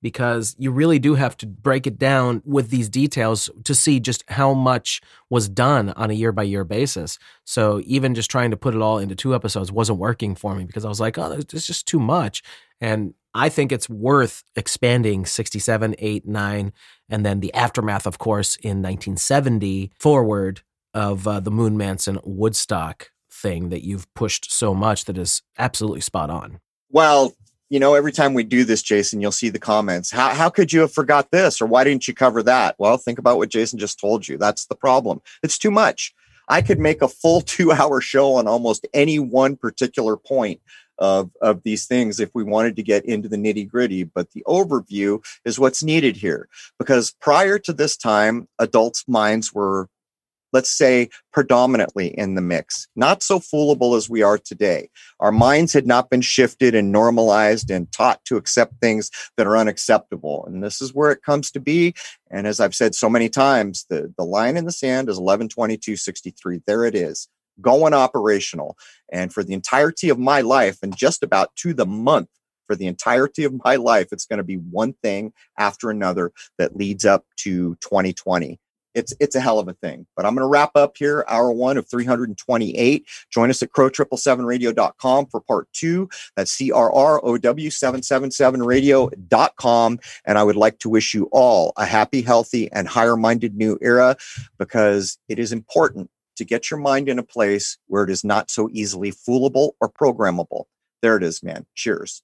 because you really do have to break it down with these details to see just how much was done on a year-by-year basis. So even just trying to put it all into 2 episodes wasn't working for me because I was like, oh, there's just too much. And I think it's worth expanding 67, 8, 9, and then the aftermath, of course, in 1970 forward of the Moon Manson Woodstock thing that you've pushed so much that is absolutely spot on. Well, every time we do this, Jason, you'll see the comments. How could you have forgot this? Or why didn't you cover that? Well, think about what Jason just told you. That's the problem. It's too much. I could make a full 2-hour show on almost any one particular point of these things if we wanted to get into the nitty gritty. But the overview is what's needed here, because prior to this time, adults' minds were, let's say, predominantly in the mix, not so foolable as we are today. Our minds had not been shifted and normalized and taught to accept things that are unacceptable. And this is where it comes to be. And as I've said so many times, the line in the sand is 11/22/63. There it is, going operational. And for the entirety of my life, and just about to the month, for the entirety of my life, it's going to be one thing after another that leads up to 2020. It's a hell of a thing. But I'm going to wrap up here, hour 1 of 328. Join us at crow777radio.com for part 2. That's CRROW777radio.com. And I would like to wish you all a happy, healthy, and higher-minded new era, because it is important to get your mind in a place where it is not so easily foolable or programmable. There it is, man. Cheers.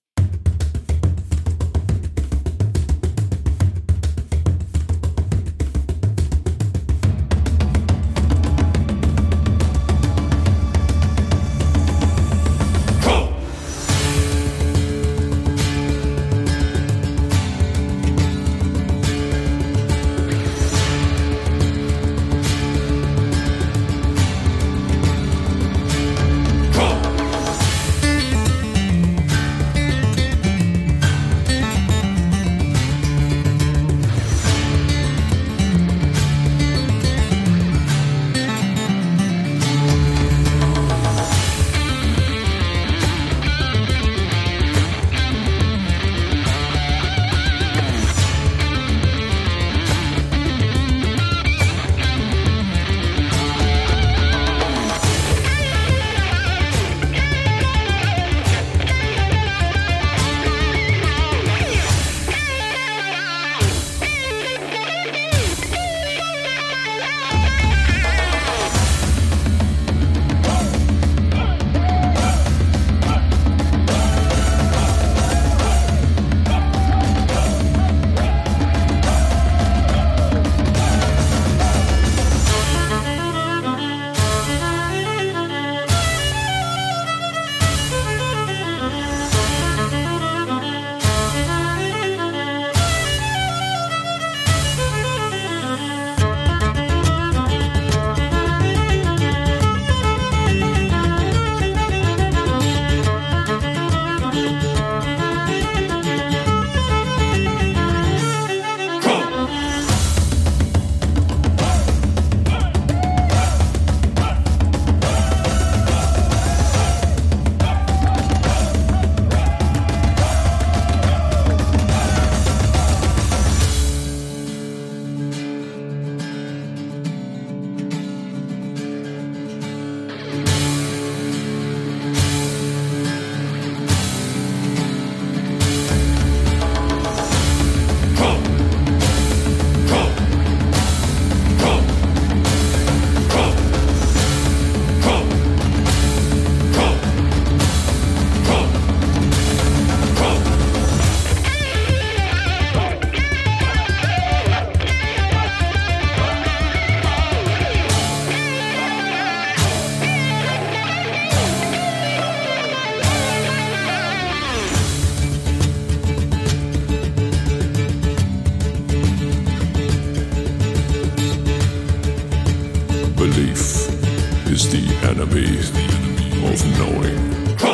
Belief is the enemy of knowing.